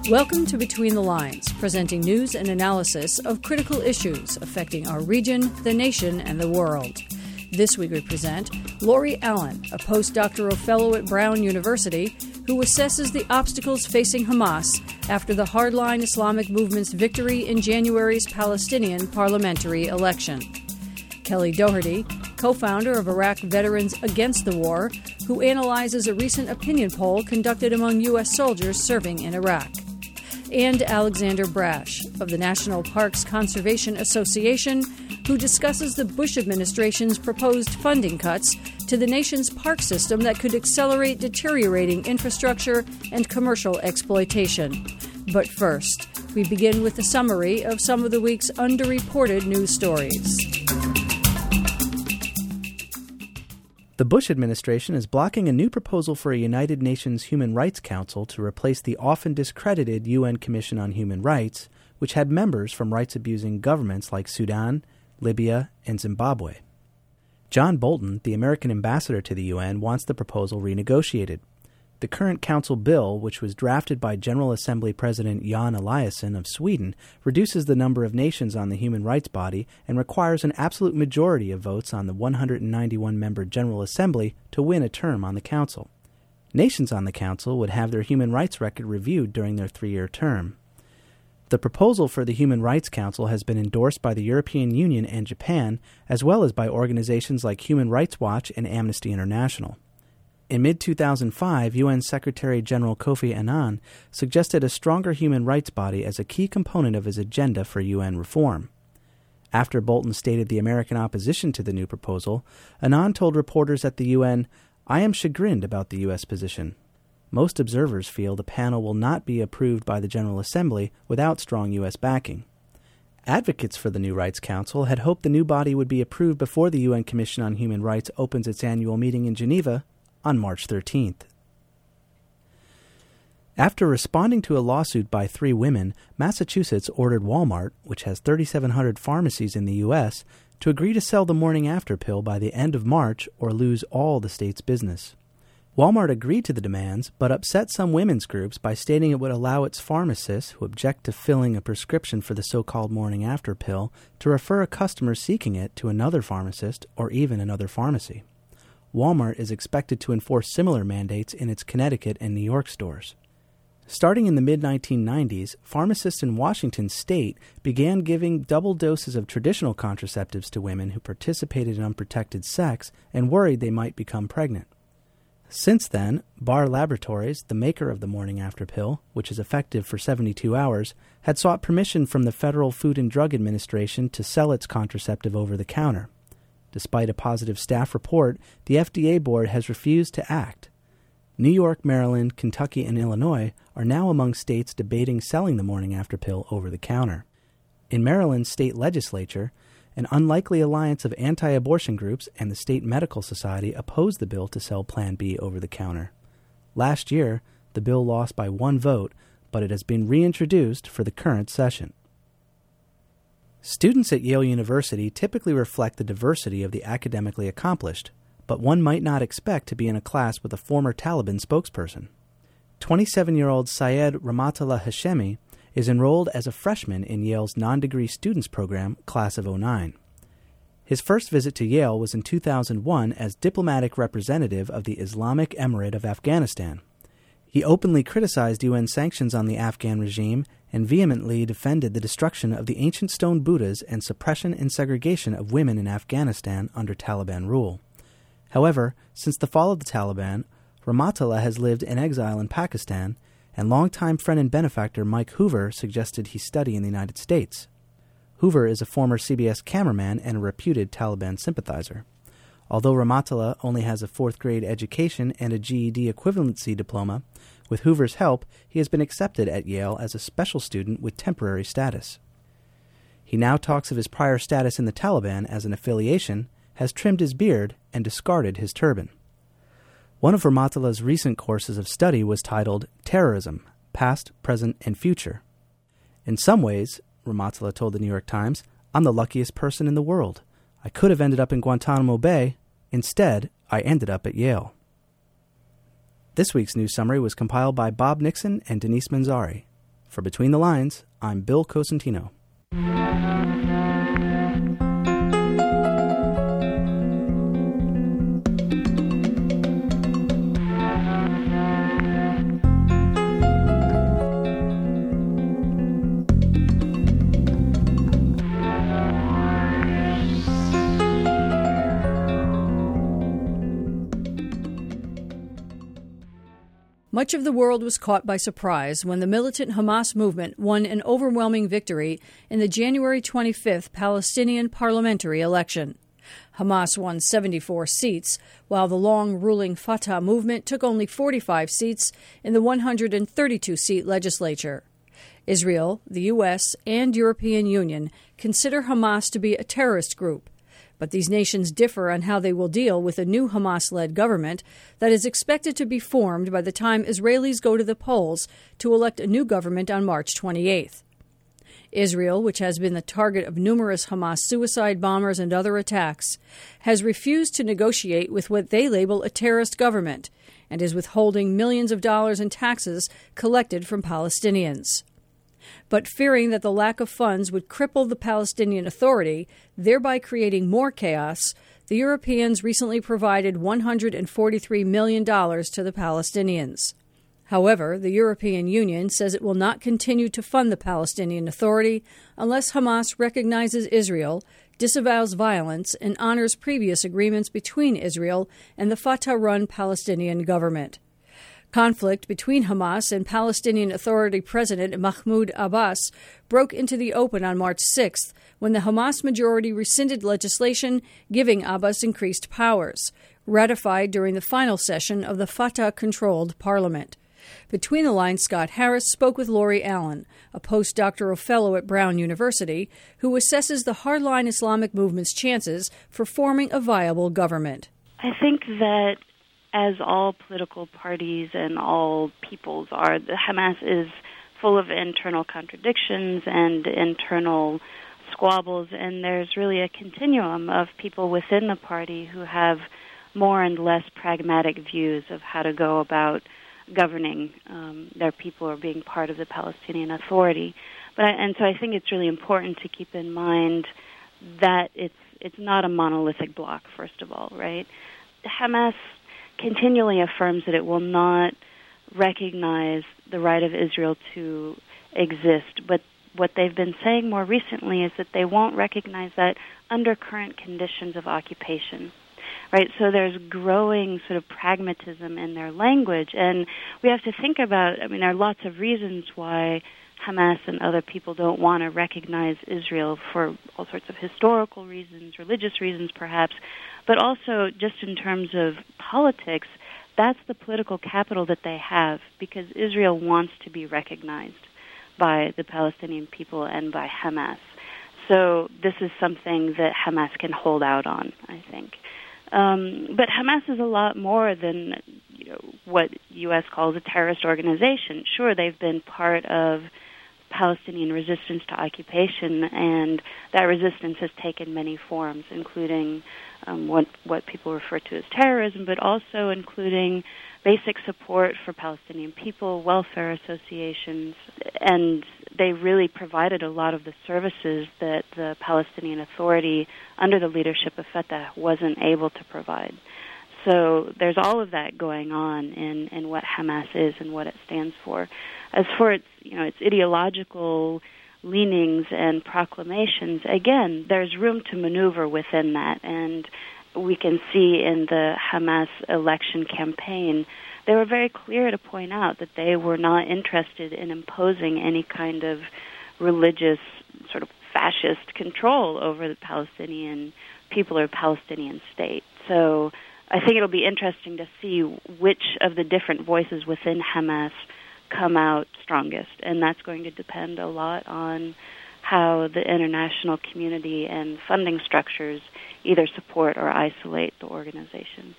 Welcome to Between the Lines, presenting news and analysis of critical issues affecting our region, the nation, and the world. This week we present Lori Allen, a postdoctoral fellow at Brown University, who assesses the obstacles facing Hamas after the hardline Islamic movement's victory in January's Palestinian parliamentary election. Kelly Doherty, co-founder of Iraq Veterans Against the War, who analyzes a recent opinion poll conducted among U.S. soldiers serving in Iraq. And Alexander Brash of the National Parks Conservation Association, who discusses the Bush administration's proposed funding cuts to the nation's park system that could accelerate deteriorating infrastructure and commercial exploitation. But first, we begin with a summary of some of the week's underreported news stories. The Bush administration is blocking a new proposal for a United Nations Human Rights Council to replace the often discredited UN Commission on Human Rights, which had members from rights-abusing governments like Sudan, Libya, and Zimbabwe. John Bolton, the American ambassador to the UN, wants the proposal renegotiated. The current council bill, which was drafted by General Assembly President Jan Eliasson of Sweden, reduces the number of nations on the human rights body and requires an absolute majority of votes on the 191-member General Assembly to win a term on the council. Nations on the council would have their human rights record reviewed during their 3-year term. The proposal for the Human Rights Council has been endorsed by the European Union and Japan, as well as by organizations like Human Rights Watch and Amnesty International. In mid-2005, UN Secretary-General Kofi Annan suggested a stronger human rights body as a key component of his agenda for UN reform. After Bolton stated the American opposition to the new proposal, Annan told reporters at the UN, "I am chagrined about the U.S. position. Most observers feel the panel will not be approved by the General Assembly without strong U.S. backing." Advocates for the new Rights Council had hoped the new body would be approved before the UN Commission on Human Rights opens its annual meeting in Geneva on March 13th. After responding to a lawsuit by 3 women, Massachusetts ordered Walmart, which has 3,700 pharmacies in the U.S., to agree to sell the morning after pill by the end of March or lose all the state's business. Walmart agreed to the demands, but upset some women's groups by stating it would allow its pharmacists, who object to filling a prescription for the so-called morning after pill, to refer a customer seeking it to another pharmacist or even another pharmacy. Walmart is expected to enforce similar mandates in its Connecticut and New York stores. Starting in the mid-1990s, pharmacists in Washington state began giving double doses of traditional contraceptives to women who participated in unprotected sex and worried they might become pregnant. Since then, Barr Laboratories, the maker of the morning after pill, which is effective for 72 hours, had sought permission from the Federal Food and Drug Administration to sell its contraceptive over the counter. Despite a positive staff report, the FDA board has refused to act. New York, Maryland, Kentucky, and Illinois are now among states debating selling the morning after pill over the counter. In Maryland's state legislature, an unlikely alliance of anti-abortion groups and the State Medical Society opposed the bill to sell Plan B over the counter. Last year, the bill lost by 1 vote, but it has been reintroduced for the current session. Students at Yale University typically reflect the diversity of the academically accomplished, but one might not expect to be in a class with a former Taliban spokesperson. 27-year-old Syed Rahmatullah Hashemi is enrolled as a freshman in Yale's non-degree students program, class of '09. His first visit to Yale was in 2001 as diplomatic representative of the Islamic Emirate of Afghanistan. He openly criticized UN sanctions on the Afghan regime and vehemently defended the destruction of the ancient stone Buddhas and suppression and segregation of women in Afghanistan under Taliban rule. However, since the fall of the Taliban, Rahmatullah has lived in exile in Pakistan, and longtime friend and benefactor Mike Hoover suggested he study in the United States. Hoover is a former CBS cameraman and a reputed Taliban sympathizer. Although Rahmatullah only has a 4th-grade education and a GED equivalency diploma, with Hoover's help, he has been accepted at Yale as a special student with temporary status. He now talks of his prior status in the Taliban as an affiliation, has trimmed his beard, and discarded his turban. One of Rahmatullah's recent courses of study was titled Terrorism, Past, Present, and Future. In some ways, Rahmatullah told the New York Times, I'm the luckiest person in the world. I could have ended up in Guantanamo Bay. Instead, I ended up at Yale. This week's news summary was compiled by Bob Nixon and Denise Manzari. For Between the Lines, I'm Bill Cosentino. Much of the world was caught by surprise when the militant Hamas movement won an overwhelming victory in the January 25th Palestinian parliamentary election. Hamas won 74 seats, while the long-ruling Fatah movement took only 45 seats in the 132-seat legislature. Israel, the U.S., and European Union consider Hamas to be a terrorist group, but these nations differ on how they will deal with a new Hamas-led government that is expected to be formed by the time Israelis go to the polls to elect a new government on March 28th. Israel, which has been the target of numerous Hamas suicide bombers and other attacks, has refused to negotiate with what they label a terrorist government and is withholding millions of dollars in taxes collected from Palestinians. But fearing that the lack of funds would cripple the Palestinian Authority, thereby creating more chaos, the Europeans recently provided $143 million to the Palestinians. However, the European Union says it will not continue to fund the Palestinian Authority unless Hamas recognizes Israel, disavows violence, and honors previous agreements between Israel and the Fatah-run Palestinian government. Conflict between Hamas and Palestinian Authority President Mahmoud Abbas broke into the open on March 6th when the Hamas majority rescinded legislation giving Abbas increased powers, ratified during the final session of the Fatah-controlled parliament. Between the Lines, Scott Harris spoke with Laurie Allen, a postdoctoral fellow at Brown University, who assesses the hardline Islamic movement's chances for forming a viable government. I think that as all political parties and all peoples are, the Hamas is full of internal contradictions and internal squabbles, and there's really a continuum of people within the party who have more and less pragmatic views of how to go about governing their people or being part of the Palestinian Authority. And so I think it's really important to keep in mind that it's not a monolithic bloc, first of all, right? Hamas continually affirms that it will not recognize the right of Israel to exist, but what they've been saying more recently is that they won't recognize that under current conditions of occupation, right? So there's growing sort of pragmatism in their language, and we have to think about, there are lots of reasons why Hamas and other people don't want to recognize Israel for all sorts of historical reasons, religious reasons perhaps, but also just in terms of politics, that's the political capital that they have because Israel wants to be recognized by the Palestinian people and by Hamas. So this is something that Hamas can hold out on, I think. But Hamas is a lot more than what U.S. calls a terrorist organization. Sure, they've been part of Palestinian resistance to occupation, and that resistance has taken many forms, including what people refer to as terrorism, but also including basic support for Palestinian people, welfare associations, and they really provided a lot of the services that the Palestinian Authority, under the leadership of Fatah, wasn't able to provide. So there's all of that going on in what Hamas is and what it stands for. As for its ideological leanings and proclamations, again, there's room to maneuver within that, and we can see in the Hamas election campaign, they were very clear to point out that they were not interested in imposing any kind of religious sort of fascist control over the Palestinian people or Palestinian state. So I think it'll be interesting to see which of the different voices within Hamas come out strongest, and that's going to depend a lot on how the international community and funding structures either support or isolate the organization.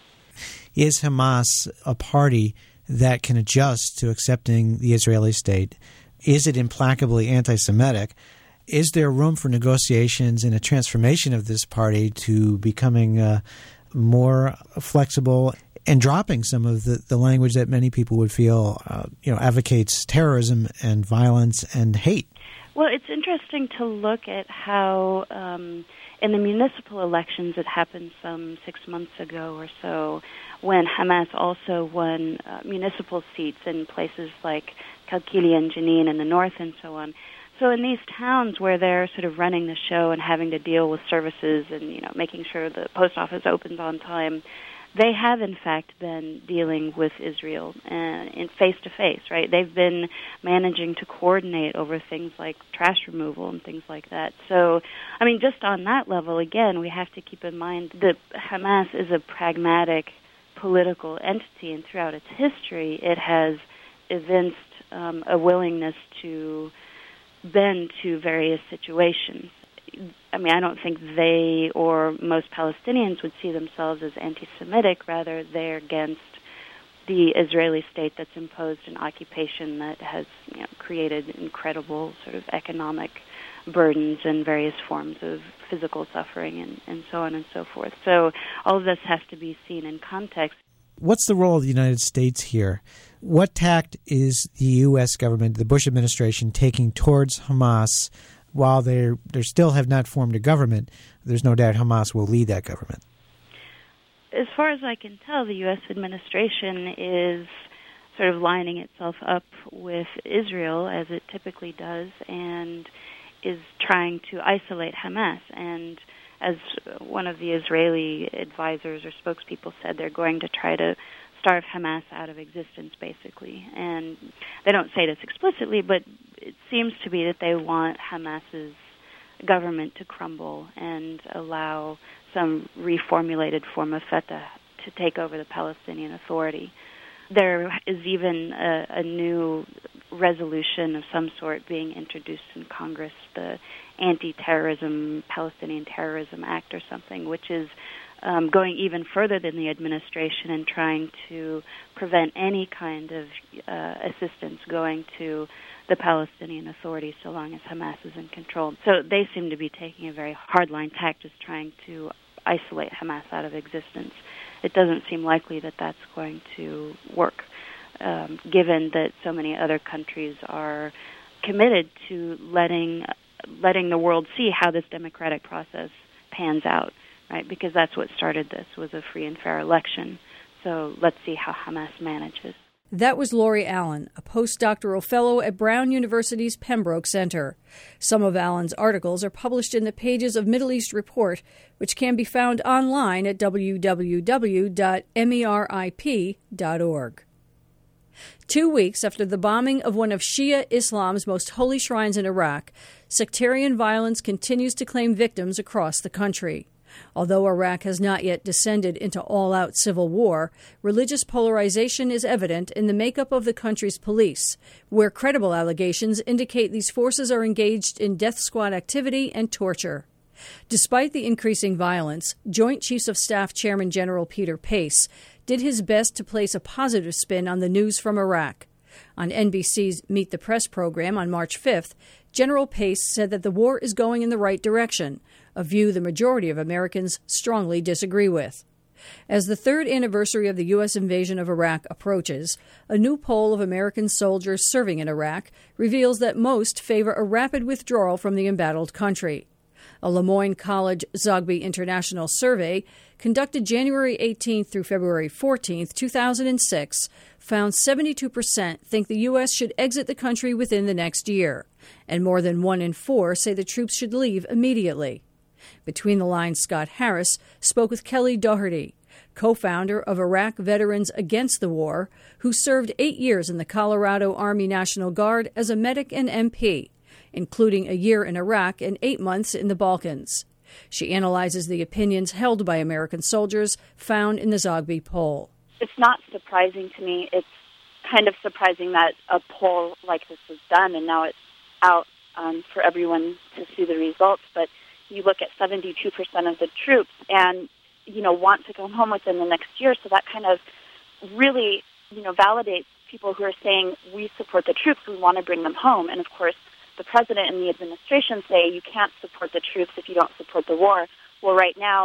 Is Hamas a party that can adjust to accepting the Israeli state? Is it implacably anti-Semitic? Is there room for negotiations and a transformation of this party to becoming more flexible and dropping some of the language that many people would feel advocates terrorism and violence and hate. Well, it's interesting to look at how in the municipal elections that happened some 6 months ago or so, when Hamas also won municipal seats in places like Kalkili and Jenin in the north and so on. So in these towns where they're sort of running the show and having to deal with services and, making sure the post office opens on time, they have, in fact, been dealing with Israel in face-to-face, right? They've been managing to coordinate over things like trash removal and things like that. So, just on that level, again, we have to keep in mind that Hamas is a pragmatic political entity, and throughout its history, it has evinced a willingness to bend to various situations. I don't think they or most Palestinians would see themselves as anti-Semitic. Rather, they're against the Israeli state that's imposed an occupation that has created incredible sort of economic burdens and various forms of physical suffering and so on and so forth. So all of this has to be seen in context. What's the role of the United States here? What tact is the U.S. government, the Bush administration, taking towards Hamas? While they still have not formed a government, there's no doubt Hamas will lead that government. As far as I can tell, the U.S. administration is sort of lining itself up with Israel, as it typically does, and is trying to isolate Hamas. And as one of the Israeli advisors or spokespeople said, they're going to try to starve Hamas out of existence, basically. And they don't say this explicitly, but it seems to be that they want Hamas's government to crumble and allow some reformulated form of Fatah to take over the Palestinian Authority. There is even a new resolution of some sort being introduced in Congress, the Anti-Terrorism, Palestinian Terrorism Act or something, which is going even further than the administration and trying to prevent any kind of assistance going to the Palestinian Authority so long as Hamas is in control. So they seem to be taking a very hardline tack, just trying to isolate Hamas out of existence. It doesn't seem likely that that's going to work, given that so many other countries are committed to letting the world see how this democratic process pans out. Right, because that's what started this, was a free and fair election. So let's see how Hamas manages. That was Laurie Allen, a postdoctoral fellow at Brown University's Pembroke Center. Some of Allen's articles are published in the pages of Middle East Report, which can be found online at www.merip.org. 2 weeks after the bombing of one of Shia Islam's most holy shrines in Iraq, sectarian violence continues to claim victims across the country. Although Iraq has not yet descended into all-out civil war, religious polarization is evident in the makeup of the country's police, where credible allegations indicate these forces are engaged in death squad activity and torture. Despite the increasing violence, Joint Chiefs of Staff Chairman General Peter Pace did his best to place a positive spin on the news from Iraq. On NBC's Meet the Press program on March 5th, General Pace said that the war is going in the right direction, a view the majority of Americans strongly disagree with. As the third anniversary of the U.S. invasion of Iraq approaches, a new poll of American soldiers serving in Iraq reveals that most favor a rapid withdrawal from the embattled country. A Le Moyne College Zogby International survey conducted January 18th through February 14th, 2006, found 72% think the U.S. should exit the country within the next year, and more than 1 in 4 say the troops should leave immediately. Between the Lines, Scott Harris spoke with Kelly Doherty, co-founder of Iraq Veterans Against the War, who served 8 years in the Colorado Army National Guard as a medic and MP, including a year in Iraq and 8 months in the Balkans. She analyzes the opinions held by American soldiers found in the Zogby poll. It's not surprising to me. It's kind of surprising that a poll like this was done and now it's out for everyone to see the results. But you look at 72% of the troops and, want to go home within the next year. So that kind of really, validates people who are saying, we support the troops, we want to bring them home. And, of course, the president and the administration say you can't support the troops if you don't support the war. Well, right now,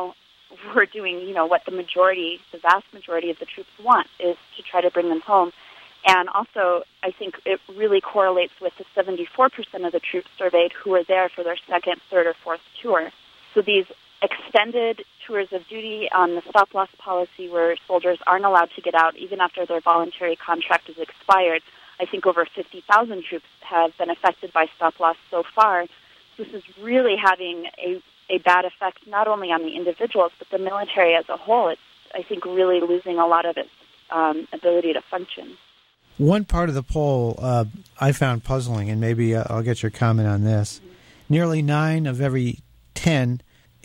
we're doing, what the vast majority of the troops want, is to try to bring them home. And also, I think it really correlates with the 74% of the troops surveyed who were there for their second, third, or fourth tour. So these extended tours of duty on the stop-loss policy where soldiers aren't allowed to get out even after their voluntary contract is expired. I think over 50,000 troops have been affected by stop-loss so far. This is really having a bad effect not only on the individuals, but the military as a whole. It's, I think, really losing a lot of its ability to function. One part of the poll I found puzzling, and maybe I'll get your comment on this. Nearly 9 of every 10,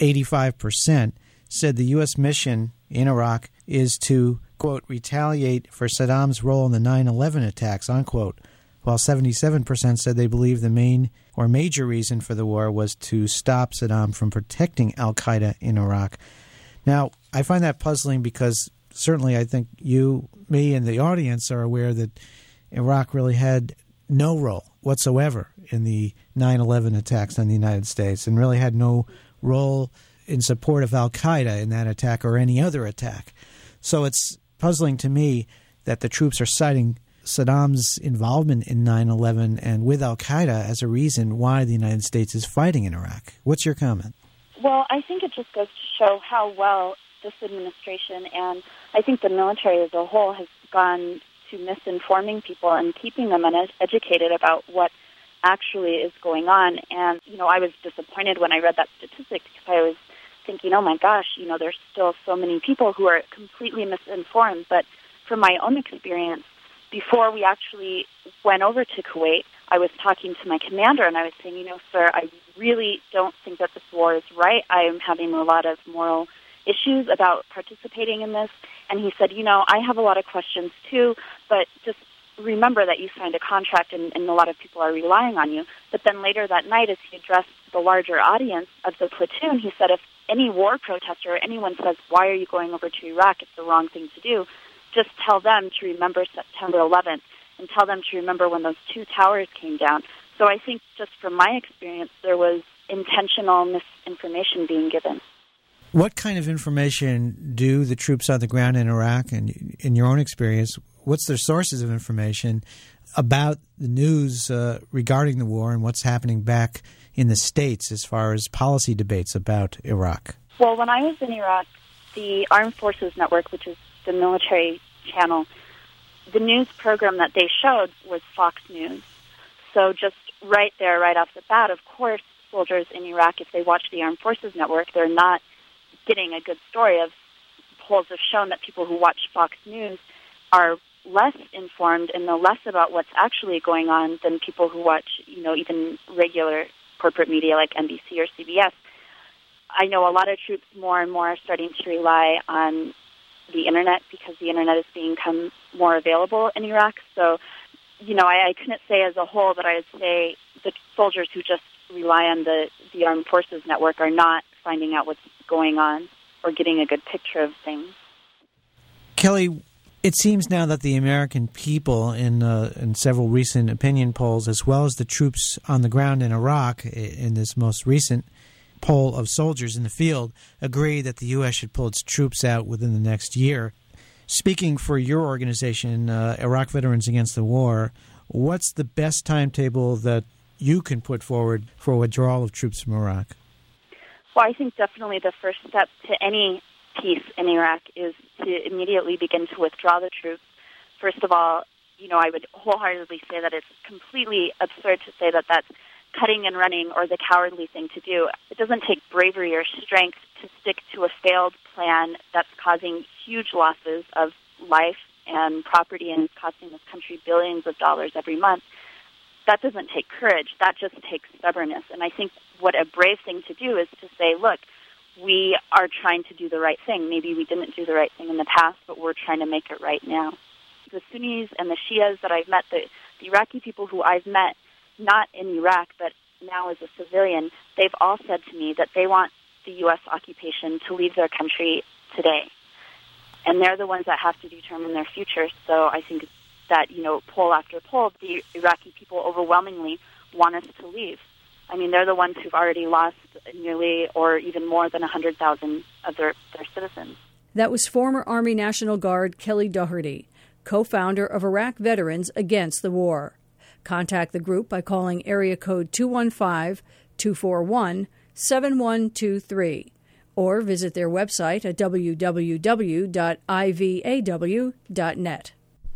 85%, said the U.S. mission in Iraq is to, quote, retaliate for Saddam's role in the 9/11 attacks, unquote, while 77% said they believe the main or major reason for the war was to stop Saddam from protecting al-Qaeda in Iraq. Now, I find that puzzling because certainly I think you, me, and the audience are aware that Iraq really had no role whatsoever in the 9/11 attacks on the United States and really had no role in support of al-Qaeda in that attack or any other attack. So it's puzzling to me that the troops are citing Saddam's involvement in 9/11 and with al-Qaeda as a reason why the United States is fighting in Iraq. What's your comment? Well, I think it just goes to show how well this administration and I think the military as a whole has gone to misinforming people and keeping them uneducated about what actually is going on. And, I was disappointed when I read that statistic because I was thinking, oh my gosh, there's still so many people who are completely misinformed. But from my own experience, before we actually went over to Kuwait, I was talking to my commander and I was saying, sir, I really don't think that this war is right. I am having a lot of moral issues about participating in this. And he said, I have a lot of questions too, but just remember that you signed a contract and a lot of people are relying on you. But then later that night, as he addressed the larger audience of the platoon, he said, if any war protester or anyone says, why are you going over to Iraq? It's the wrong thing to do. Just tell them to remember September 11th and tell them to remember when those 2 towers came down. So I think just from my experience, there was intentional misinformation being given. What kind of information do the troops on the ground in Iraq, and in your own experience, what's their sources of information about the news regarding the war and what's happening back in the States as far as policy debates about Iraq? Well, when I was in Iraq, the Armed Forces Network, which is the military channel, the news program that they showed was Fox News. So just right there, right off the bat, of course, soldiers in Iraq, if they watch the Armed Forces Network, they're not getting a good story. Of polls have shown that people who watch Fox News are less informed and know less about what's actually going on than people who watch, even regular corporate media like NBC or CBS. I know a lot of troops more and more are starting to rely on the Internet because the Internet is become more available in Iraq. So, I couldn't say as a whole, but I would say the soldiers who just rely on the Armed Forces Network are not finding out what's going on or getting a good picture of things. Kelly, it seems now that the American people in several recent opinion polls, as well as the troops on the ground in Iraq in this most recent poll of soldiers in the field, agree that the U.S. should pull its troops out within the next year. Speaking for your organization, Iraq Veterans Against the War, what's the best timetable that you can put forward for withdrawal of troops from Iraq? Well, I think definitely the first step to any peace in Iraq is to immediately begin to withdraw the troops. First of all, I would wholeheartedly say that it's completely absurd to say that that's cutting and running or the cowardly thing to do. It doesn't take bravery or strength to stick to a failed plan that's causing huge losses of life and property and costing this country billions of dollars every month. That doesn't take courage. That just takes stubbornness. And I think what a brave thing to do is to say, look, we are trying to do the right thing. Maybe we didn't do the right thing in the past, but we're trying to make it right now. The Sunnis and the Shias that I've met, the Iraqi people who I've met, not in Iraq, but now as a civilian, they've all said to me that they want the U.S. occupation to leave their country today. And they're the ones that have to determine their future. So I think that, poll after poll, the Iraqi people overwhelmingly want us to leave. I mean, they're the ones who've already lost nearly or even more than 100,000 of their citizens. That was former Army National Guard Kelly Doherty, co-founder of Iraq Veterans Against the War. Contact the group by calling area code 215-241-7123 or visit their website at www.ivaw.net.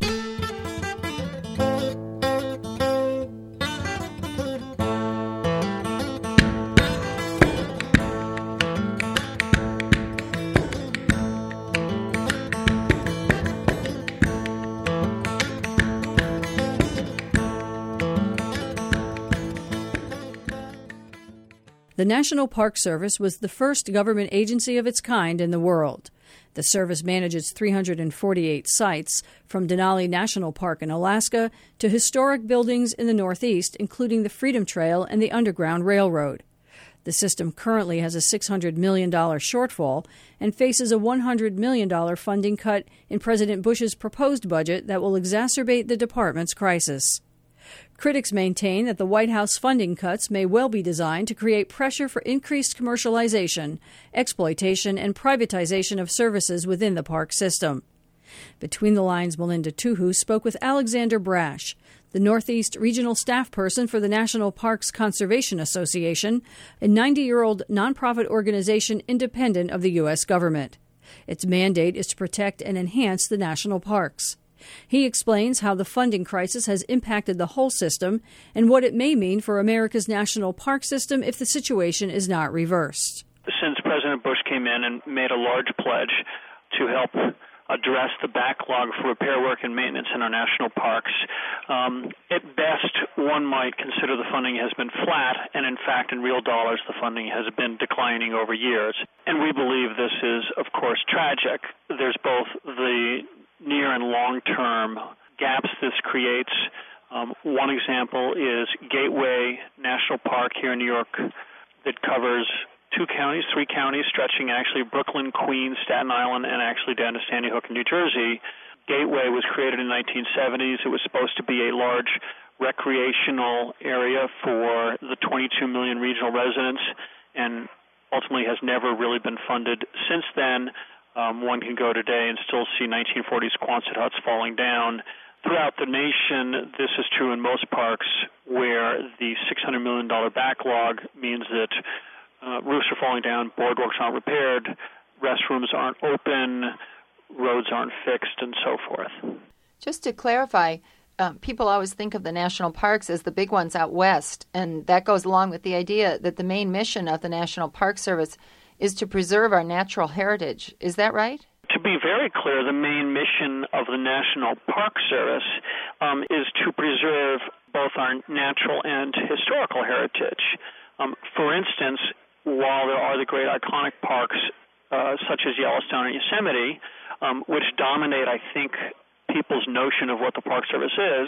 The National Park Service was the first government agency of its kind in the world. The service manages 348 sites, from Denali National Park in Alaska to historic buildings in the Northeast, including the Freedom Trail and the Underground Railroad. The system currently has a $600 million shortfall and faces a $100 million funding cut in President Bush's proposed budget that will exacerbate the department's crisis. Critics maintain that the White House funding cuts may well be designed to create pressure for increased commercialization, exploitation, and privatization of services within the park system. Between the Lines' Melinda Tuhu spoke with Alexander Brash, the Northeast Regional Staff Person for the National Parks Conservation Association, a 90-year-old nonprofit organization independent of the U.S. government. Its mandate is to protect and enhance the national parks. He explains how the funding crisis has impacted the whole system and what it may mean for America's national park system if the situation is not reversed. Since President Bush came in and made a large pledge to help address the backlog for repair work and maintenance in our national parks, at best one might consider the funding has been flat, and in fact in real dollars the funding has been declining over years. And we believe this is, of course, tragic. There's both the near and long-term gaps this creates. One example is Gateway National Park here in New York that covers three counties, stretching actually Brooklyn, Queens, Staten Island, and actually down to Sandy Hook in New Jersey. Gateway was created in the 1970s. It was supposed to be a large recreational area for the 22 million regional residents, and ultimately has never really been funded since then. One can go today and still see 1940s Quonset huts falling down. Throughout the nation, this is true in most parks where the $600 million backlog means that roofs are falling down, boardwalks aren't repaired, restrooms aren't open, roads aren't fixed, and so forth. Just to clarify, people always think of the national parks as the big ones out west, and that goes along with the idea that the main mission of the National Park Service is to preserve our natural heritage. Is that right? To be very clear, the main mission of the National Park Service is to preserve both our natural and historical heritage. For instance, while there are the great iconic parks such as Yellowstone and Yosemite, which dominate, I think, people's notion of what the Park Service is,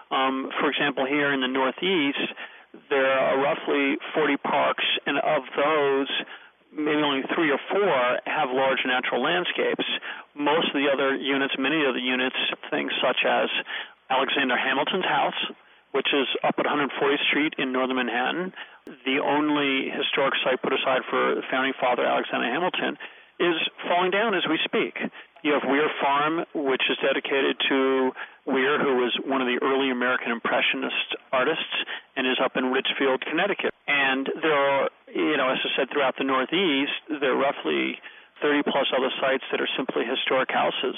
for example, here in the Northeast, there are roughly 40 parks, and of those, maybe only 3 or 4 have large natural landscapes. Most of the other units, many of the units, things such as Alexander Hamilton's house, which is up at 140th Street in northern Manhattan, the only historic site put aside for the founding father, Alexander Hamilton, is falling down as we speak. You have Weir Farm, which is dedicated to Weir, who was one of the early American Impressionist artists, and is up in Ridgefield, Connecticut. And there are, as I said, throughout the Northeast, there are roughly 30-plus other sites that are simply historic houses,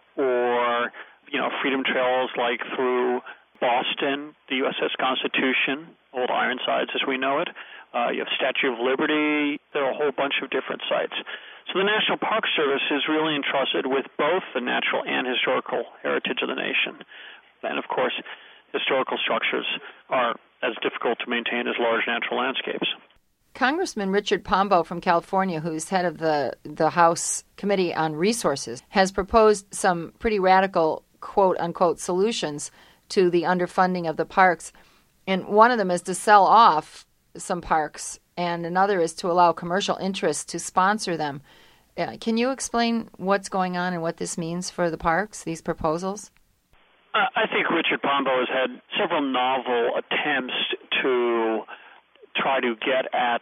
or, freedom trails like through Boston, the USS Constitution, Old Ironsides as we know it. You have Statue of Liberty. There are a whole bunch of different sites. So the National Park Service is really entrusted with both the natural and historical heritage of the nation. And, of course, historical structures are as difficult to maintain as large natural landscapes. Congressman Richard Pombo from California, who's head of the House Committee on Resources, has proposed some pretty radical, quote-unquote, solutions to the underfunding of the parks. And one of them is to sell off some parks, and another is to allow commercial interests to sponsor them. Can you explain what's going on and what this means for the parks, these proposals? I think Richard Pombo has had several novel attempts to try to get at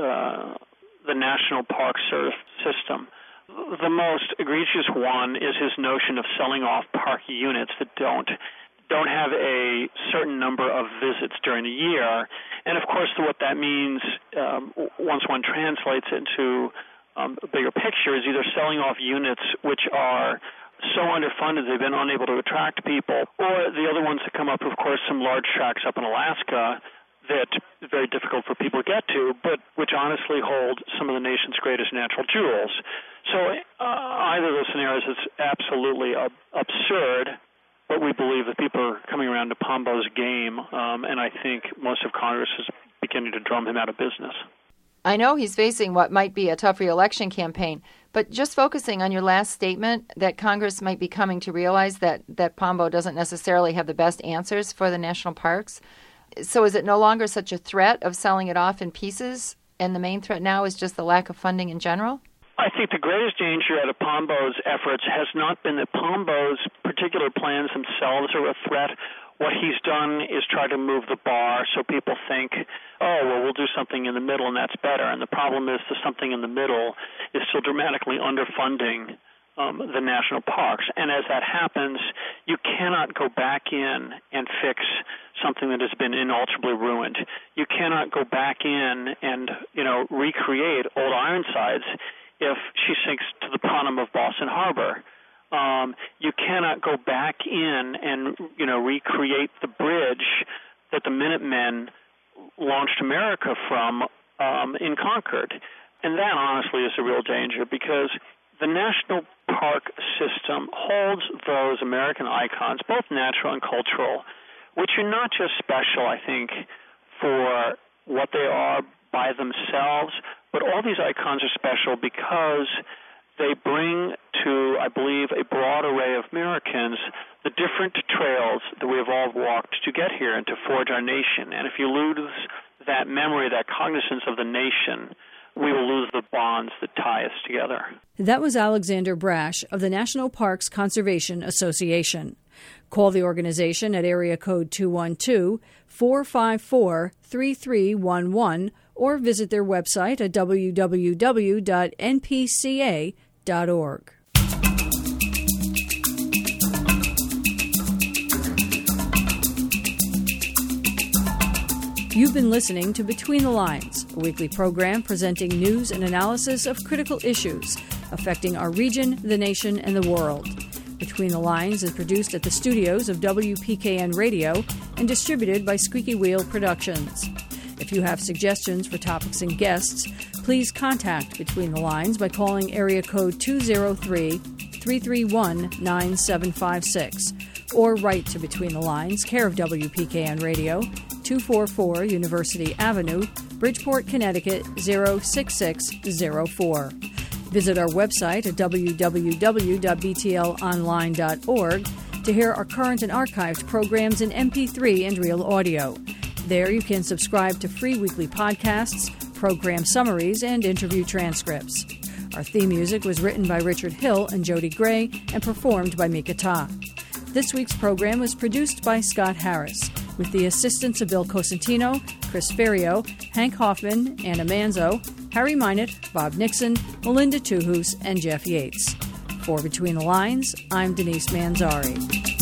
the National Park Service system. The most egregious one is his notion of selling off park units that don't have a certain number of visits during the year. And, of course, what that means, once one translates into a bigger picture, is either selling off units which are so underfunded they've been unable to attract people, or the other ones that come up, of course, some large tracts up in Alaska that is very difficult for people to get to, but which honestly hold some of the nation's greatest natural jewels. So either of those scenarios is absolutely absurd, but we believe that people are coming around to Pombo's game, and I think most of Congress is beginning to drum him out of business. I know he's facing what might be a tough re-election campaign, but just focusing on your last statement that Congress might be coming to realize that Pombo doesn't necessarily have the best answers for the national parks. So is it no longer such a threat of selling it off in pieces, and the main threat now is just the lack of funding in general? I think the greatest danger out of Pombo's efforts has not been that Pombo's particular plans themselves are a threat. What he's done is try to move the bar so people think, oh, well, we'll do something in the middle and that's better. And the problem is the something in the middle is still dramatically underfunding the national parks. And as that happens, you cannot go back in and fix something that has been inalterably ruined. You cannot go back in and, recreate old Ironsides if she sinks to the bottom of Boston Harbor. You cannot go back in and, recreate the bridge that the Minutemen launched America from in Concord. And that, honestly, is a real danger because the national park system holds those American icons, both natural and cultural, which are not just special, I think, for what they are by themselves, but all these icons are special because they bring to, I believe, a broad array of Americans the different trails that we have all walked to get here and to forge our nation. And if you lose that memory, that cognizance of the nation, we will lose the bonds that tie us together. That was Alexander Brash of the National Parks Conservation Association. Call the organization at area code 212-454-3311 or visit their website at www.npca.org. You've been listening to Between the Lines, a weekly program presenting news and analysis of critical issues affecting our region, the nation, and the world. Between the Lines is produced at the studios of WPKN Radio and distributed by Squeaky Wheel Productions. If you have suggestions for topics and guests, please contact Between the Lines by calling area code 203-331-9756 or write to Between the Lines, care of WPKN Radio, 244 University Avenue, Bridgeport, Connecticut 06604. Visit our website at www.btlonline.org to hear our current and archived programs in MP3 and real audio. There you can subscribe to free weekly podcasts, program summaries, and interview transcripts. Our theme music was written by Richard Hill and Jody Gray and performed by Mika Ta. This week's program was produced by Scott Harris, with the assistance of Bill Cosentino, Chris Ferrio, Hank Hoffman, Anna Manzo, Harry Minott, Bob Nixon, Melinda Tuhus, and Jeff Yates. For Between the Lines, I'm Denise Manzari.